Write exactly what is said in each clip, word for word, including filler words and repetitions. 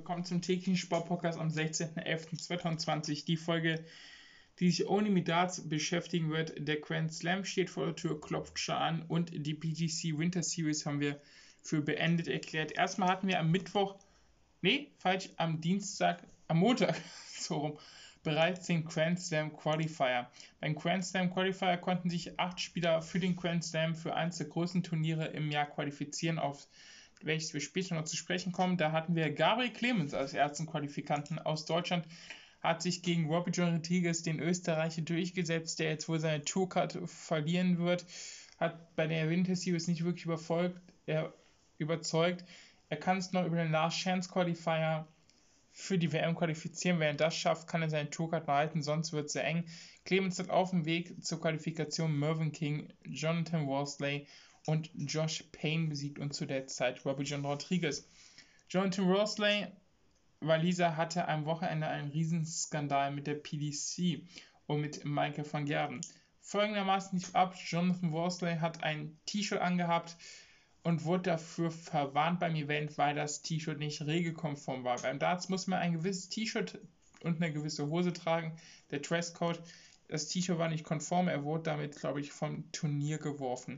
willkommen zum täglichen Sportpodcast am sechzehnten elften zweitausendzwanzig. Die Folge, die sich only mit Darts beschäftigen wird. Der Grand Slam steht vor der Tür, klopft schon an und die P G C Winter Series haben wir für beendet erklärt. Erstmal hatten wir am Mittwoch, nee, falsch, am Dienstag, am Montag, so rum, bereits den Grand Slam Qualifier. Beim Grand Slam Qualifier konnten sich acht Spieler für den Grand Slam für eines der größten Turniere im Jahr qualifizieren, auf welches wir später noch zu sprechen kommen. Da hatten wir Gabriel Clemens als ersten Qualifikanten aus Deutschland, hat sich gegen Robbie John Rodriguez, den Österreicher, durchgesetzt, der jetzt wohl seine Tourcard verlieren wird, hat bei der Winter Series nicht wirklich überfolgt, er überzeugt. Er kann es noch über den Last Chance Qualifier für die W M qualifizieren. Wenn er das schafft, kann er seine Tourcard behalten, sonst wird es sehr eng. Clemens hat auf dem Weg zur Qualifikation Mervyn King, Jonathan Worsley und Josh Payne besiegt und zu der Zeit Robbie John Rodriguez. Jonathan Worsley, Waliser, hatte am Wochenende einen Riesenskandal mit der P D C und mit Michael van Gerwen. Folgendermaßen lief ab: Jonathan Worsley hat ein T-Shirt angehabt und wurde dafür verwarnt beim Event, weil das T-Shirt nicht regelkonform war. Beim Darts muss man ein gewisses T-Shirt und eine gewisse Hose tragen, der Dresscode. Das T-Shirt war nicht konform, er wurde damit, glaube ich, vom Turnier geworfen.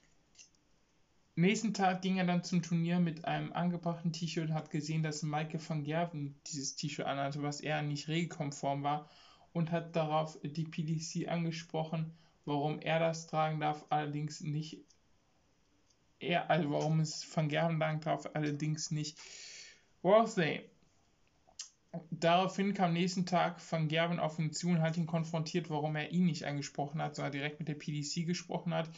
Nächsten Tag ging er dann zum Turnier mit einem angebrachten T-Shirt und hat gesehen, dass Michael van Gerwen dieses T-Shirt anhatte, was eher nicht regelkonform war, und hat darauf die P D C angesprochen, warum er das tragen darf, allerdings nicht er, also warum es van Gerwen tragen darf, allerdings nicht Worsley. Daraufhin kam nächsten Tag van Gerwen auf ihn zu und hat ihn konfrontiert, warum er ihn nicht angesprochen hat, sondern direkt mit der P D C gesprochen hat.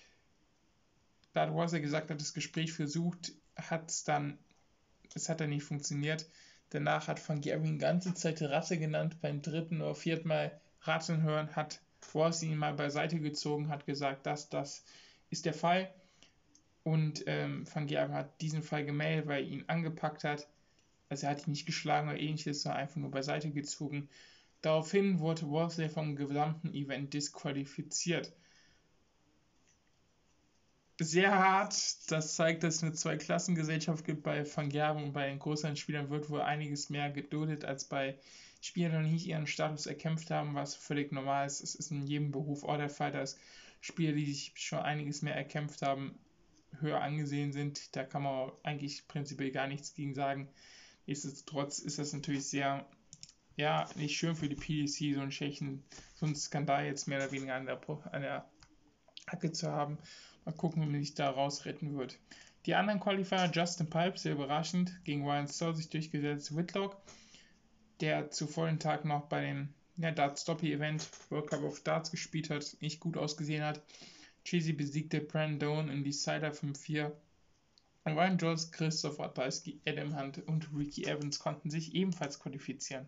Da hat Worsley gesagt, hat das Gespräch versucht, hat es dann, es hat dann nicht funktioniert. Danach hat van Gerwen die ganze Zeit Ratte genannt. Beim dritten oder vierten Mal Ratten hören, hat Worsley ihn mal beiseite gezogen, hat gesagt, dass das ist der Fall. Und ähm, van Gerwen hat diesen Fall gemeldet, weil er ihn angepackt hat. Also er hat ihn nicht geschlagen oder ähnliches, sondern einfach nur beiseite gezogen. Daraufhin wurde Worsley vom gesamten Event disqualifiziert. Sehr hart, das zeigt, dass es eine Zweiklassengesellschaft gibt bei van Gerwen, und bei den größeren Spielern wird wohl einiges mehr geduldet als bei Spielern, die nicht ihren Status erkämpft haben, was völlig normal ist. Es ist in jedem Beruf auch der Fall, dass Spieler, die sich schon einiges mehr erkämpft haben, höher angesehen sind. Da kann man eigentlich prinzipiell gar nichts gegen sagen. Nichtsdestotrotz ist das natürlich sehr, ja, nicht schön für die P D C, so einen Schächen, so einen Skandal jetzt mehr oder weniger an der, an der Hacke zu haben. Mal gucken, wie man sich da raus retten wird. Die anderen Qualifier, Justin Pipe, sehr überraschend, gegen Ryan Searle sich durchgesetzt. Whitlock, der zuvor den Tag noch bei dem ja, Darts-Doppel-Event World Cup of Darts gespielt hat, nicht gut ausgesehen hat. Cheesy besiegte Brandon in Decider fünf vier. Ryan Jones, Christoph Ratajski, Adam Hunt und Ricky Evans konnten sich ebenfalls qualifizieren.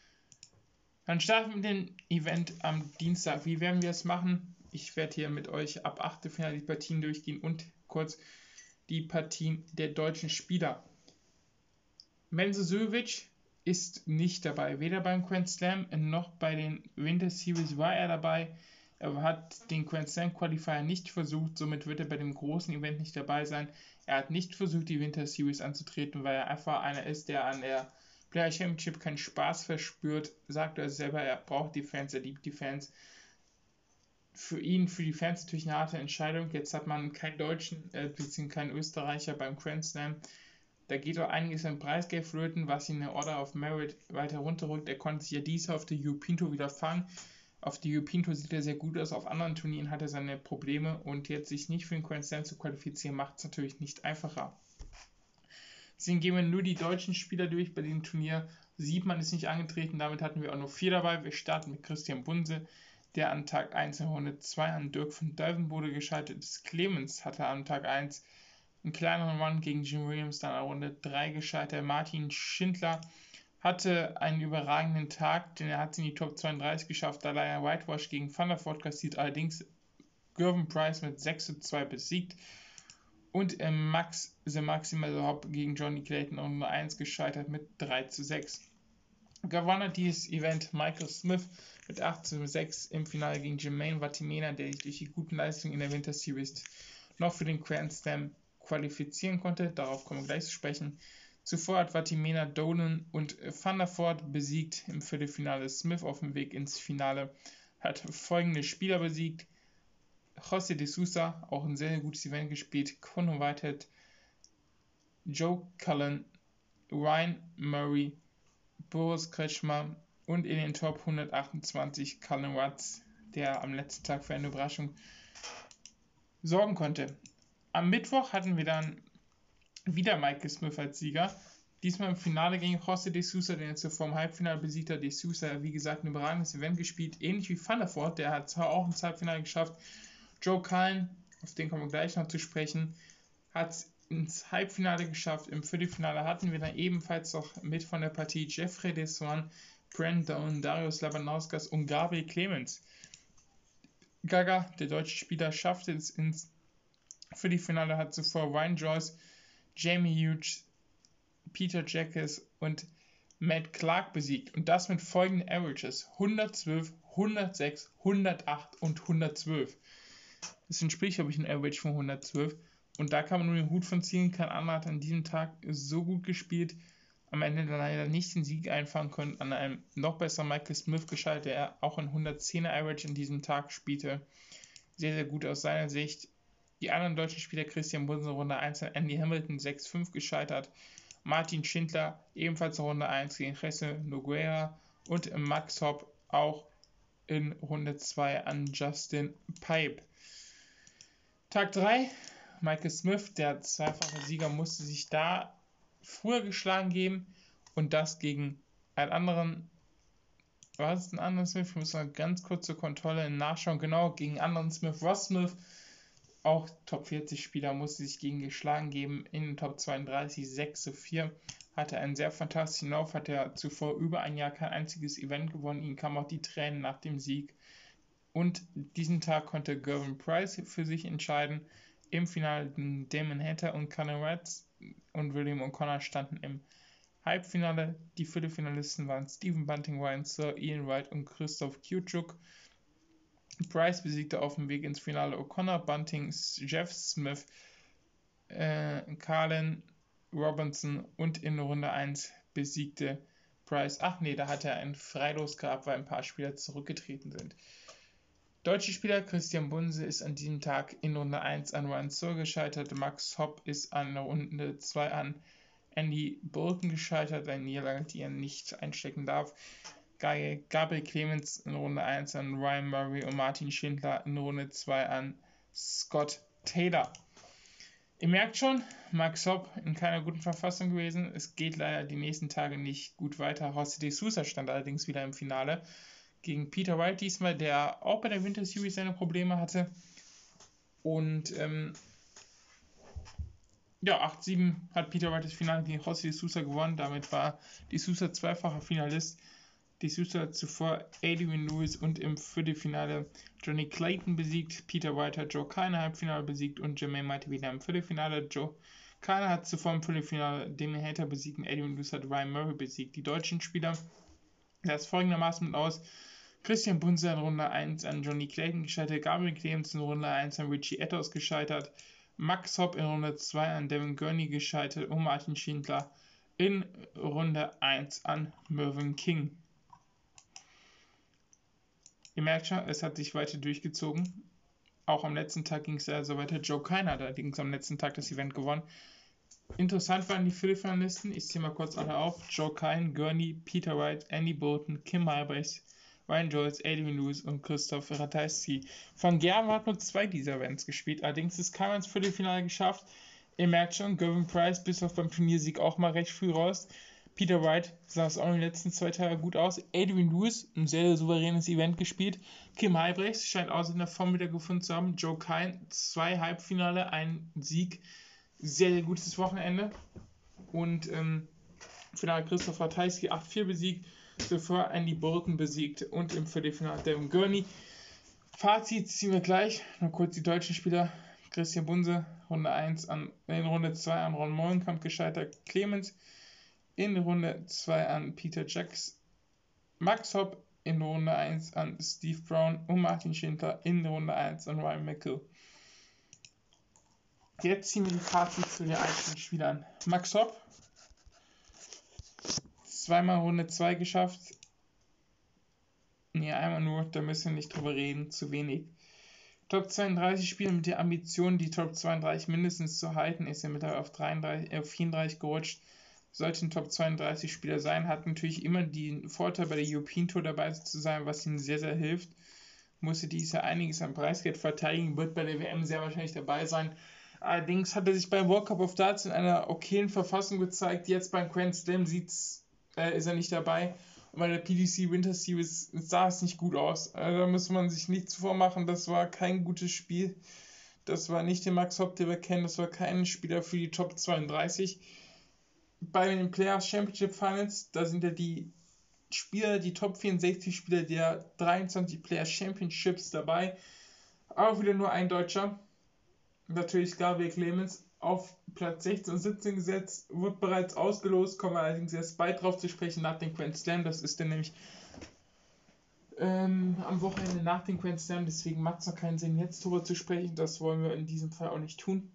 Dann starten wir mit dem Event am Dienstag. Wie werden wir es machen? Ich werde hier mit euch ab Achtelfinale die Partien durchgehen und kurz die Partien der deutschen Spieler. Menzo-Suljovic ist nicht dabei. Weder beim Grand Slam noch bei den Winter Series war er dabei. Er hat den Grand Slam Qualifier nicht versucht, somit wird er bei dem großen Event nicht dabei sein. Er hat nicht versucht, die Winter Series anzutreten, weil er einfach einer ist, der an der Player Championship keinen Spaß verspürt. Sagt er selber, er braucht die Fans, er liebt die Fans. Für ihn, für die Fans natürlich eine harte Entscheidung. Jetzt hat man keinen Deutschen, äh, beziehungsweise keinen Österreicher beim Grand Slam. Da geht auch einiges an Preisgeld flöten, was ihn in der Order of Merit weiter runterrückt. Er konnte sich ja dies auf der European Tour wieder fangen. Auf der European Tour sieht er sehr gut aus, auf anderen Turnieren hat er seine Probleme, und jetzt sich nicht für den Grand Slam zu qualifizieren, macht es natürlich nicht einfacher. Deswegen gehen wir nur die deutschen Spieler durch bei dem Turnier. Siebmann ist nicht angetreten, damit hatten wir auch nur vier dabei. Wir starten mit Christian Bunse, der an Tag eins in Runde zwei an Dirk von Duivenbode gescheitert ist. Clemens hatte an Tag eins einen kleineren Run gegen Jim Williams, dann an Runde drei gescheitert. Martin Schindler hatte einen überragenden Tag, denn er hat es in die Top zweiunddreißig geschafft, da er Whitewash gegen Van der Voort kassiert, allerdings Gervin Price mit sechs zu zwei besiegt. Und äh, Max The Maximal Hopp gegen Johnny Clayton an Runde eins gescheitert mit drei zu sechs. Gewonnen hat dieses Event Michael Smith mit acht zu sechs im Finale gegen Jermaine Vatimena, der sich durch die guten Leistungen in der Winter Series noch für den Grand Slam qualifizieren konnte. Darauf kommen wir gleich zu sprechen. Zuvor hat Vatimena Dolan und Van der Voort besiegt. Im Viertelfinale Smith auf dem Weg ins Finale hat folgende Spieler besiegt. José de Sousa, auch ein sehr gutes Event gespielt. Conor Whitehead, Joe Cullen, Ryan Murray, Boris Kretschmer und in den Top hundertachtundzwanzig Cullen Watts, der am letzten Tag für eine Überraschung sorgen konnte. Am Mittwoch hatten wir dann wieder Michael Smith als Sieger. Diesmal im Finale gegen José de Sousa, den er zuvor im Halbfinale besiegt hat. De Sousa, wie gesagt, ein überragendes Event gespielt, ähnlich wie Van der Voort, der hat zwar auch ins Halbfinale geschafft. Joe Cullen, auf den kommen wir gleich noch zu sprechen, hat es ins Halbfinale geschafft. Im Viertelfinale hatten wir dann ebenfalls noch mit von der Partie Jeffrey Deswan, Brent Down, Darius Labanauskas und Gabriel Clemens. Gaga, der deutsche Spieler, schaffte es ins Viertelfinale, hat zuvor Ryan Joyce, Jamie Hughes, Peter Jacques und Matt Clark besiegt. Und das mit folgenden Averages: hundertzwölf, hundertsechs, hundertacht und hundertzwölf. Das entspricht, glaube ich, ein Average von hundertzwölf. Und da kann man nur den Hut von ziehen. Kein anderer hat an diesem Tag so gut gespielt. Am Ende dann leider nicht den Sieg einfahren können. An einem noch besseren Michael Smith gescheitert, der auch ein hundertzehner Average an diesem Tag spielte. Sehr, sehr gut aus seiner Sicht. Die anderen deutschen Spieler: Christian Bunsen Runde eins, Andy Hamilton sechs fünf gescheitert. Martin Schindler ebenfalls in Runde eins gegen Jesse Nogueira und Max Hopp auch in Runde zwei an Justin Pipe. Tag drei, Michael Smith, der zweifache Sieger, musste sich da früher geschlagen geben und das gegen einen anderen, was ist ein anderer Smith? Ich muss mal ganz kurz zur Kontrolle nachschauen. Genau, gegen einen anderen Smith, Ross Smith, auch Top vierzig Spieler, musste sich gegen geschlagen geben in den Top zweiunddreißig, sechs zu vier. Hatte einen sehr fantastischen Lauf, hat er zuvor über ein Jahr kein einziges Event gewonnen. Ihm kamen auch die Tränen nach dem Sieg. Und diesen Tag konnte Gervin Price für sich entscheiden. Im Finale Damon Hatter und Conor Watts und William O'Connor standen im Halbfinale. Die Viertelfinalisten waren Stephen Bunting, Ryan Sir, Ian Wright und Christoph Kwiatkowski. Price besiegte auf dem Weg ins Finale O'Connor, Bunting, Jeff Smith, äh, Carlin Robinson und in Runde eins besiegte Price. Ach nee, da hat er ein Freilos gehabt, weil ein paar Spieler zurückgetreten sind. Deutsche Spieler: Christian Bunse ist an diesem Tag in Runde eins an Ryan Sir gescheitert. Max Hopp ist an Runde zwei an Andy Bolton gescheitert, eine Niederlage, die er nicht einstecken darf. Gabriel Clemens in Runde eins an Ryan Murray und Martin Schindler in Runde zwei an Scott Taylor. Ihr merkt schon, Max Hopp in keiner guten Verfassung gewesen. Es geht leider die nächsten Tage nicht gut weiter. José de Sousa stand allerdings wieder im Finale gegen Peter Wright diesmal, der auch bei der Winter Series seine Probleme hatte. Und ähm, ja, acht sieben hat Peter Wright das Finale gegen José de Sousa gewonnen. Damit war de Sousa zweifacher Finalist. De Sousa hat zuvor Adrian Lewis und im Viertelfinale Johnny Clayton besiegt. Peter Wright hat Joe Cullen im Halbfinale besiegt und Jermaine Maite wieder im Viertelfinale. Joe Cullen hat zuvor im Viertelfinale Damon Hatter besiegt und Adrian Lewis hat Ryan Murray besiegt. Die deutschen Spieler, das folgendermaßen mit aus: Christian Bunse in Runde eins an Johnny Clayton gescheitert, Gabriel Clemens in Runde eins an Richie Ettos gescheitert, Max Hopp in Runde zwei an Devin Gurney gescheitert und Martin Schindler in Runde eins an Mervyn King. Ihr merkt schon, es hat sich weiter durchgezogen. Auch am letzten Tag ging es ja so weiter. Joe Cullen hat allerdings am letzten Tag das Event gewonnen. Interessant waren die Viertelfinalisten. Ich zähle mal kurz alle auf. Joe Cullen, Gurney, Peter Wright, Andy Bolton, Kim Halbrechts, Ryan Joyce, Adrian Lewis und Christoph Ratajski. Van Gerwen hat nur zwei dieser Events gespielt. Allerdings ist keiner ins Viertelfinale geschafft. Ihr merkt schon, Gervin Price bis auf beim Turniersieg auch mal recht früh raus. Peter Wright sah es auch in den letzten zwei Tagen gut aus. Adrian Lewis, ein sehr, sehr souveränes Event gespielt. Kim Halbrechts scheint aus in der Form wieder gefunden zu haben. Joe Cullen, zwei Halbfinale, ein Sieg. Sehr, sehr gutes Wochenende. Und ähm, Finale Christoph Ratajski acht vier besiegt. Zuvor Andy Bolton besiegt und im Viertelfinale Devin Gurney. Fazit ziehen wir gleich. Nur kurz die deutschen Spieler. Christian Bunse, Runde eins an, in Runde zwei an Ron Mollenkamp gescheitert. Clemens in Runde zwei an Peter Jacques. Max Hopp in Runde eins an Steve Brown und Martin Schindler in Runde eins an Ryan McGill. Jetzt ziehen wir die Fazit zu den einzelnen Spielern. Max Hopp zweimal Runde zwei geschafft. Ne, einmal nur, da müssen wir nicht drüber reden, zu wenig. Top zweiunddreißig Spieler mit der Ambition, die Top zweiunddreißig mindestens zu halten, ist er mittlerweile auf, dreiunddreißig, äh, auf vierunddreißig gerutscht. Sollte ein Top zweiunddreißig Spieler sein, hat natürlich immer den Vorteil, bei der European Tour dabei zu sein, was ihm sehr, sehr hilft. Musste dies Jahr einiges am Preisgeld verteidigen, wird bei der W M sehr wahrscheinlich dabei sein. Allerdings hat er sich beim World Cup of Darts in einer okayen Verfassung gezeigt. Jetzt beim Grand Slam sieht's, äh, ist er nicht dabei. Und bei der P D C Winter Series sah es nicht gut aus. Also da muss man sich nichts vormachen. Das war kein gutes Spiel. Das war nicht der Max Hopp, den wir kennen. Das war kein Spieler für die Top zweiunddreißig. Bei den Players Championship Finals, da sind ja die Spieler, die Top vierundsechzig Spieler der dreiundzwanzig Players Championships dabei. Auch wieder nur ein Deutscher. Natürlich Gabriel Clemens auf Platz sechzehn und siebzehn gesetzt, wird bereits ausgelost, kommen wir allerdings erst bald drauf zu sprechen nach dem Grand Slam. Das ist dann nämlich ähm, am Wochenende nach dem Grand Slam, deswegen macht es noch keinen Sinn, jetzt darüber zu sprechen. Das wollen wir in diesem Fall auch nicht tun.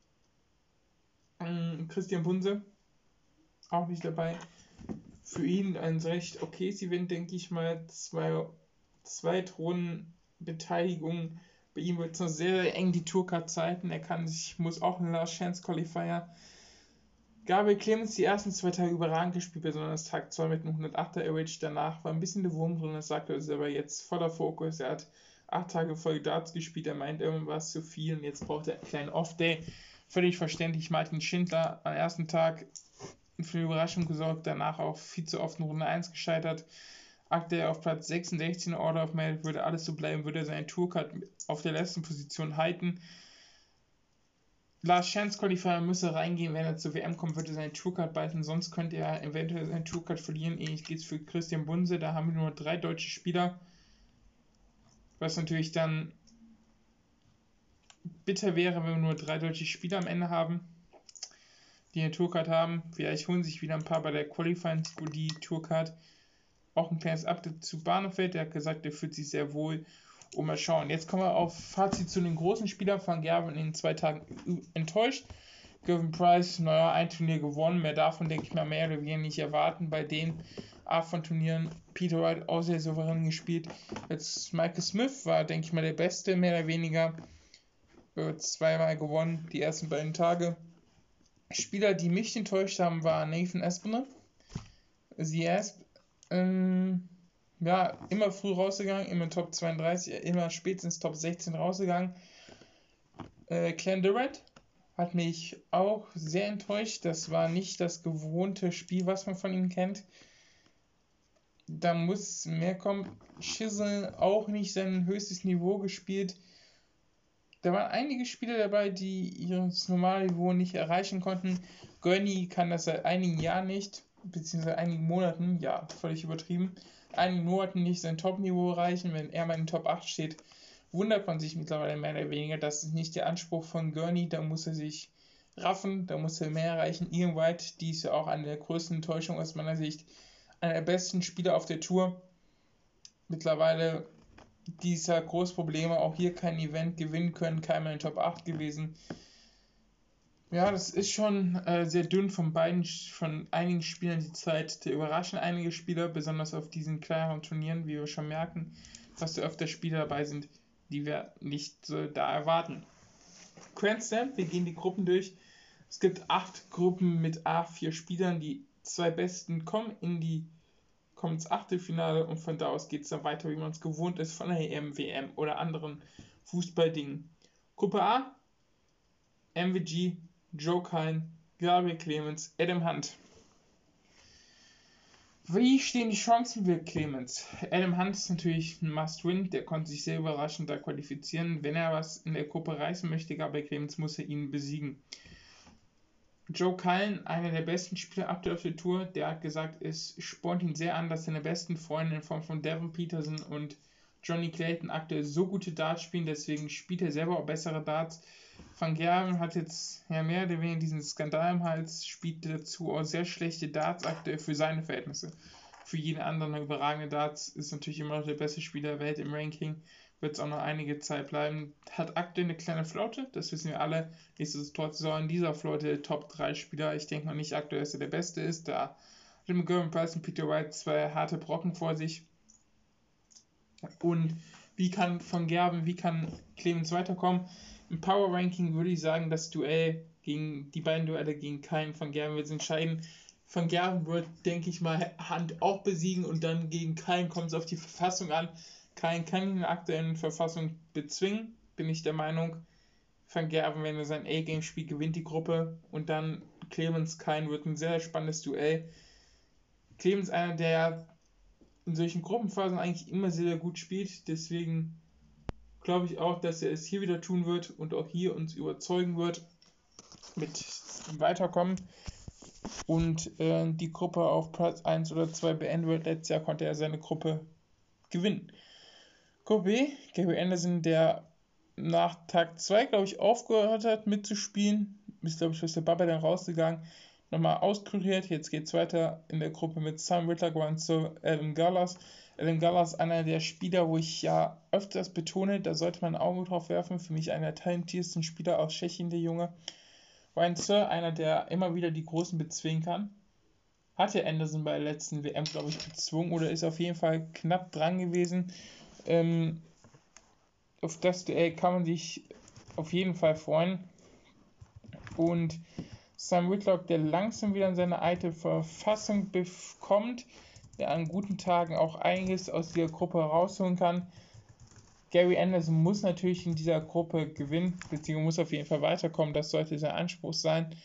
Ähm, Christian Bunse, auch nicht dabei. Für ihn ein recht okayes Event, denke ich mal. Zwei Zweitrunden-Beteiligung. Bei ihm wird es noch sehr, sehr eng die Tourcard-Zeiten. Er kann sich, muss auch einen Last Chance Qualifier. Gabriel Clemens die ersten zwei Tage überragend gespielt, besonders Tag zwei mit einem hundertachter Average. Danach war ein bisschen der Wurm drin, das sagt er selber jetzt voller Fokus. Er hat acht Tage voll Darts gespielt, er meint, irgendwann war es zu viel und jetzt braucht er einen kleinen Off-Day. Völlig verständlich. Martin Schindler am ersten Tag für eine Überraschung gesorgt, danach auch viel zu oft in Runde eins gescheitert. Aktuell auf Platz sechsundsechzig in Order of Merit, würde alles so bleiben, würde er seine Tourcard auf der letzten Position halten. Last Chance Qualifier müsse reingehen, wenn er zur W M kommt, würde er seine Tourcard beißen, sonst könnte er eventuell seine Tourcard verlieren. Ähnlich geht es für Christian Bunse, da haben wir nur drei deutsche Spieler, was natürlich dann bitter wäre, wenn wir nur drei deutsche Spieler am Ende haben, die eine Tourcard haben. Vielleicht holen sich wieder ein paar bei der Qualifying für die Tourcard. Auch ein kleines Update zu Barneveld, der hat gesagt, er fühlt sich sehr wohl. Und mal schauen. Jetzt kommen wir auf Fazit zu den großen Spielern. Van Gerwen in den zwei Tagen enttäuscht. Gervin Price, naja, ein Turnier gewonnen. Mehr davon, denke ich mal, mehr oder weniger nicht erwarten. Bei den Art von Turnieren Peter Wright auch sehr souverän gespielt. Jetzt Michael Smith war, denke ich mal, der Beste, mehr oder weniger. Zweimal gewonnen, die ersten beiden Tage. Spieler, die mich enttäuscht haben, war Nathan Aspinall. Sie Asp, ähm, ja, immer früh rausgegangen, immer Top zweiunddreißig, immer spätestens Top sechzehn rausgegangen. Äh, Clan Durant hat mich auch sehr enttäuscht. Das war nicht das gewohnte Spiel, was man von ihm kennt. Da muss mehr kommen. Chisel auch nicht sein höchstes Niveau gespielt. Da waren einige Spieler dabei, die ihr normales Niveau nicht erreichen konnten. Gurney kann das seit einigen Jahren nicht, beziehungsweise einigen Monaten, ja, völlig übertrieben, einigen Monaten nicht sein Top-Niveau erreichen. Wenn er mal in den Top acht steht, wundert man sich mittlerweile mehr oder weniger. Das ist nicht der Anspruch von Gurney, da muss er sich raffen, da muss er mehr erreichen. Ian White, die ist ja auch eine der größten Enttäuschungen aus meiner Sicht, einer der besten Spieler auf der Tour. Mittlerweile dieses Jahr große Probleme, auch hier kein Event gewinnen können, keiner in den Top acht gewesen. Ja, das ist schon äh, sehr dünn von beiden, von einigen Spielern die Zeit. Da überraschen einige Spieler, besonders auf diesen kleineren Turnieren, wie wir schon merken, dass da öfter Spieler dabei sind, die wir nicht so da erwarten. Grand Slam, wir gehen die Gruppen durch. Es gibt acht Gruppen mit A vier Spielern, die zwei besten kommen in die kommen ins Achtelfinale und von da aus geht es dann weiter, wie man es gewohnt ist, von der E M, W M oder anderen Fußballdingen. Gruppe A, M V G, Joe Cullen, Gabriel Clemens, Adam Hunt. Wie stehen die Chancen für Clemens? Adam Hunt ist natürlich ein Must-Win, der konnte sich sehr überraschend da qualifizieren. Wenn er was in der Gruppe reißen möchte, Gabriel Clemens, muss er ihn besiegen. Joe Cullen, einer der besten Spieler aktuell auf der Tour, der hat gesagt, es spornt ihn sehr an, dass seine besten Freunde in Form von Devin Peterson und Johnny Clayton aktuell so gute Darts spielen, deswegen spielt er selber auch bessere Darts. Van Gerwen hat jetzt ja mehr oder weniger diesen Skandal im Hals, spielt dazu auch sehr schlechte Darts aktuell für seine Verhältnisse. Für jeden anderen überragende Darts, ist natürlich immer noch der beste Spieler der Welt im Ranking, wird es auch noch einige Zeit bleiben. Hat aktuell eine kleine Flaute, das wissen wir alle. Nichtsdestotrotz soll in dieser Flaute Top drei Spieler. Ich denke mal nicht aktuell, dass er der Beste ist, da Jim McGovern, Price und Peter White zwei harte Brocken vor sich. Und wie kann Van Gerwen, wie kann Clemens weiterkommen? Im Power Ranking würde ich sagen, das Duell gegen die beiden Duelle gegen Kyle Van Gerwen wird es entscheiden. Van Gerwen wird, denke ich mal, Hand auch besiegen und dann gegen Kyle kommt es auf die Verfassung an. Kyle kann ihn in der aktuellen Verfassung bezwingen, bin ich der Meinung. Van Gerwen, wenn er sein A-Game spielt, gewinnt die Gruppe und dann Clemens Kyle wird ein sehr spannendes Duell. Clemens einer, der in solchen Gruppenphasen eigentlich immer sehr, sehr gut spielt, deswegen glaube ich auch, dass er es hier wieder tun wird und auch hier uns überzeugen wird mit Weiterkommen und äh, die Gruppe auf Platz eins oder zwei beenden wird. Letztes Jahr konnte er seine Gruppe gewinnen. Gruppe B, Gary Anderson, der nach Tag zwei, glaube ich, aufgehört hat mitzuspielen, ist, glaube ich, aus der Bubble dann rausgegangen, nochmal auskuriert. Jetzt geht es weiter in der Gruppe mit Sam Whitlock zu Adam Gallas. Adam Gallas, einer der Spieler, wo ich ja öfters betone, da sollte man ein Auge drauf werfen. Für mich einer der talentiertesten Spieler aus Tschechien, der Junge. Ryan Sir, einer, der immer wieder die Großen bezwingen kann. Hatte Anderson bei der letzten W M, glaube ich, bezwungen oder ist auf jeden Fall knapp dran gewesen. Ähm, auf das Duell kann man sich auf jeden Fall freuen. Und Sam Whitlock, der langsam wieder in seine alte Verfassung bekommt, der an guten Tagen auch einiges aus dieser Gruppe rausholen kann. Gary Anderson muss natürlich in dieser Gruppe gewinnen, beziehungsweise muss auf jeden Fall weiterkommen, das sollte sein Anspruch sein.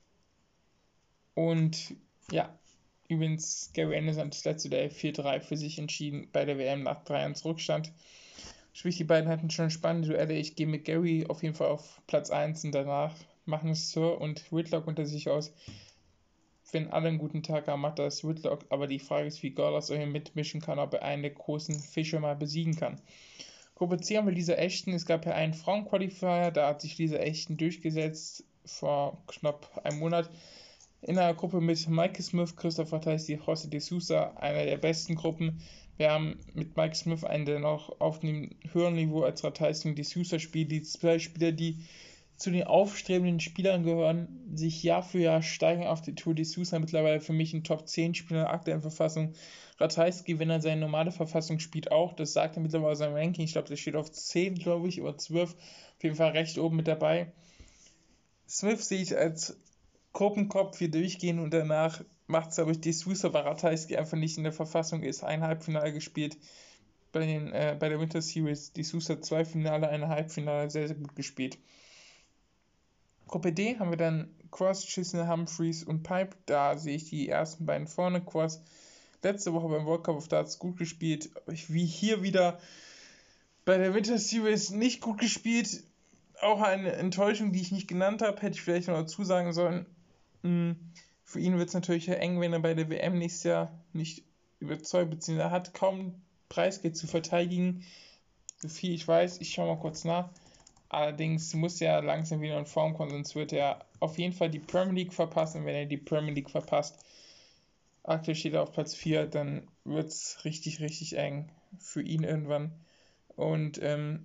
Und ja, übrigens, Gary Anderson hat das letzte Duell vier drei für sich entschieden bei der W M nach drei eins Rückstand. Sprich, die beiden hatten schon spannende Duelle. Ich gehe mit Gary auf jeden Fall auf Platz eins und danach machen es Sir und Whitlock unter sich aus. Wenn alle einen guten Tag haben, macht das Whitlock, aber die Frage ist, wie Gallas hier mitmischen kann, ob er einen der großen Fische mal besiegen kann. Gruppe C haben wir Lisa Ashton. Es gab ja einen Frauenqualifier, da hat sich Lisa Ashton durchgesetzt vor knapp einem Monat. In einer Gruppe mit Mike Smith, Christopher Theis, José de Sousa, einer der besten Gruppen. Wir haben mit Mike Smith einen, der noch auf einem höheren Niveau als Ratheis und de Sousa spielt. Die zwei Spieler, die zu den aufstrebenden Spielern gehören, sich Jahr für Jahr steigern auf der Tour. De Sousa mittlerweile für mich ein Top zehn Spieler in der aktuellen Verfassung. Ratajski, wenn er seine normale Verfassung spielt, auch. Das sagt er mittlerweile sein Ranking. Ich glaube, der steht auf zehn, glaube ich, oder zwölf. Auf jeden Fall recht oben mit dabei. Smith sehe ich als Gruppenkopf hier durchgehen und danach macht es, glaube ich, De Sousa, weil Ratajski einfach nicht in der Verfassung ist. Ein Halbfinale gespielt bei, den, äh, bei der Winter Series. De Sousa zwei Finale, ein Halbfinale, sehr, sehr gut gespielt. Gruppe D haben wir dann Cross, Chisholm, Humphreys und Pipe. Da sehe ich die ersten beiden vorne. Cross letzte Woche beim World Cup of Darts gut gespielt. Wie hier wieder bei der Winter Series nicht gut gespielt. Auch eine Enttäuschung, die ich nicht genannt habe. Hätte ich vielleicht noch dazu sagen sollen. Für ihn wird es natürlich eng, wenn er bei der W M nächstes Jahr nicht überzeugt, beziehungsweise er hat kaum Preisgeld zu verteidigen. So viel ich weiß, ich schaue mal kurz nach. Allerdings muss er langsam wieder in Form kommen, sonst wird er auf jeden Fall die Premier League verpassen. Und wenn er die Premier League verpasst, aktuell steht er auf Platz vier, dann wird es richtig, richtig eng für ihn irgendwann. Und ähm,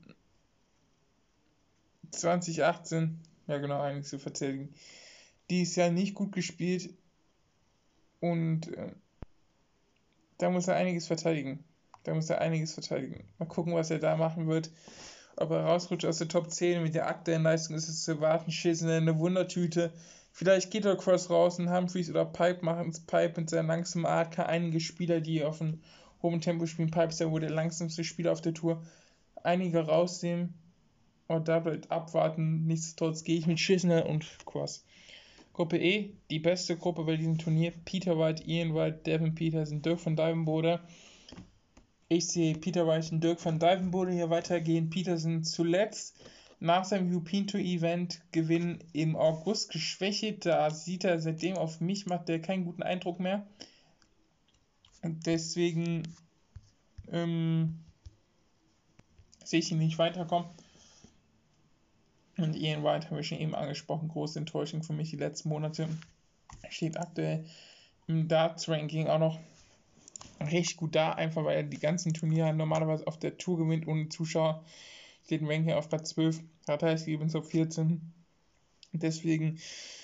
zwanzig achtzehn, ja genau, eigentlich zu verteidigen. Dieses Jahr nicht gut gespielt und äh, da muss er einiges verteidigen. Da muss er einiges verteidigen. Mal gucken, was er da machen wird. Ob er rausrutscht aus der Top zehn, mit der aktuellen Leistung ist es zu erwarten. Schießen eine Wundertüte. Vielleicht geht er Cross raus und Humphreys oder Pipe machen es. Pipe mit seiner langsamen Art kann einige Spieler, die auf einem hohen Tempo spielen. Pipe ist ja wohl der langsamste Spieler auf der Tour. Einige rausnehmen und da bleibt abwarten. Nichtsdestotrotz gehe ich mit Chisholm und Cross. Gruppe E, die beste Gruppe bei diesem Turnier. Peter White, Ian White, Devin Peterson, Dirk van Dijvenbode. Ich sehe Peter White und Dirk van Dijvenbode hier weitergehen. Peterson zuletzt nach seinem Jupinto-Event Gewinn im August geschwächt. Da sieht er seitdem auf mich, macht er keinen guten Eindruck mehr. Und deswegen ähm, sehe ich ihn nicht weiterkommen. Und Ian White haben wir schon eben angesprochen. Große Enttäuschung für mich die letzten Monate. Er steht aktuell im Darts-Ranking auch noch richtig gut da, einfach weil er die ganzen Turniere normalerweise auf der Tour gewinnt ohne Zuschauer. Steht im Ranking auf Platz zwölf, Ratajski übrigens auf vierzehn. Deswegen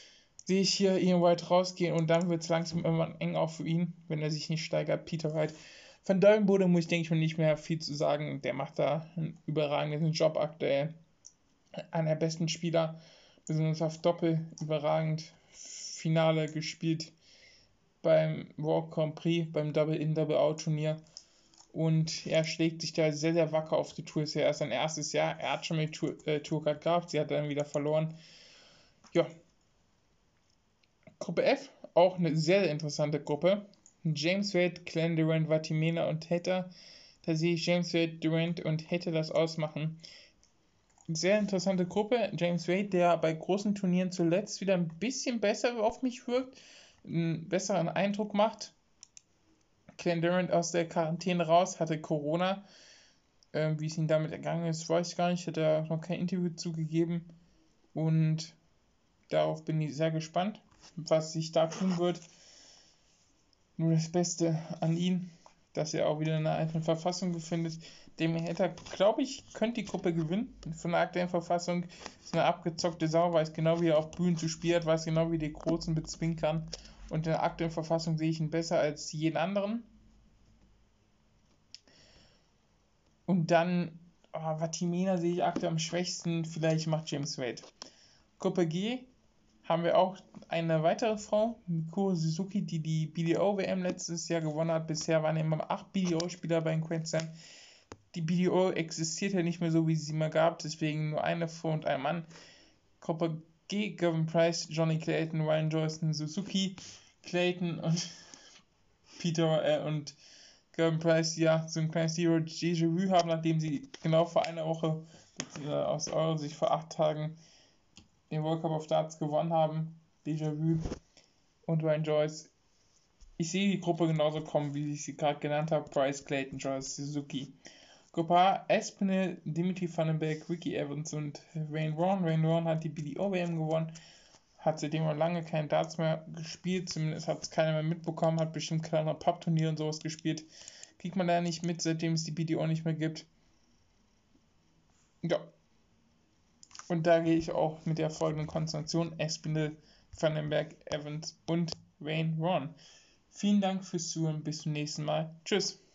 sehe ich hier Ian White rausgehen und dann wird es langsam irgendwann eng auch für ihn, wenn er sich nicht steigert. Peter Wright. Von Dollenbode muss ich, denke ich mal, nicht mehr viel zu sagen. Der macht da einen überragenden Job aktuell. Einer der besten Spieler, besonders auf Doppel, überragend Finale gespielt beim World Grand Prix, beim Double-In, Double-Out-Turnier. Und er schlägt sich da sehr, sehr wacker auf die Tour. Ist ja erst sein erstes Jahr. Er hat schon mal die Tour, äh, Tourcard gehabt, sie hat dann wieder verloren. Ja. Gruppe F, auch eine sehr, sehr interessante Gruppe. James Wade, Glenn Durant, Vatimena und Hater. Da sehe ich James Wade, Durant und Hater das ausmachen. Sehr interessante Gruppe. James Wade, der bei großen Turnieren zuletzt wieder ein bisschen besser auf mich wirkt, einen besseren Eindruck macht. Glenn Durant aus der Quarantäne raus, hatte Corona. Ähm, wie es ihm damit ergangen ist, weiß ich gar nicht. Hat er noch kein Interview zugegeben. Und darauf bin ich sehr gespannt, was sich da tun wird. Nur das Beste an ihn, dass er auch wieder in einer alten Verfassung befindet. Dem hätte, glaube ich, könnte die Gruppe gewinnen. Von der aktuellen Verfassung ist eine abgezockte Sau, weiß genau, wie er auf Bühnen zu spielen hat, weiß genau, wie die Großen bezwingen kann. Und in der aktuellen Verfassung sehe ich ihn besser als jeden anderen. Und dann, oh, Vatimena sehe ich aktuell am schwächsten. Vielleicht macht James Wade. Gruppe G haben wir auch eine weitere Frau, Mikuru Suzuki, die die B D O W M letztes Jahr gewonnen hat. Bisher waren immer acht B D O-Spieler bei den Grand Slam. Die B D O existiert ja nicht mehr so, wie sie mal gab, deswegen nur eine Frau und ein Mann. Gruppe G, Gavin Price, Johnny Clayton, Ryan Joyce, Suzuki, Clayton und Peter äh, und Gavin Price, ja, so ein kleines Déjà-vu haben, nachdem sie genau vor einer Woche, äh, aus eurer Sicht vor acht Tagen, den World Cup of Darts gewonnen haben. Déjà-vu und Ryan Joyce. Ich sehe die Gruppe genauso kommen, wie ich sie gerade genannt habe. Price, Clayton, Joyce, Suzuki. Gruppe A, Espinel, Dimitri Vandenberg, Ricky Evans und Wayne Warren. Wayne Warren hat die B D O W M gewonnen. Hat seitdem noch lange keinen Darts mehr gespielt. Zumindest hat es keiner mehr mitbekommen. Hat bestimmt kleiner Pub-Turnier und sowas gespielt. Kriegt man da nicht mit, seitdem es die B D O nicht mehr gibt. Ja. Und da gehe ich auch mit der folgenden Konstellation: Espinel, Vandenberg, Evans und Wayne Warren. Vielen Dank fürs Zuhören. Bis zum nächsten Mal. Tschüss.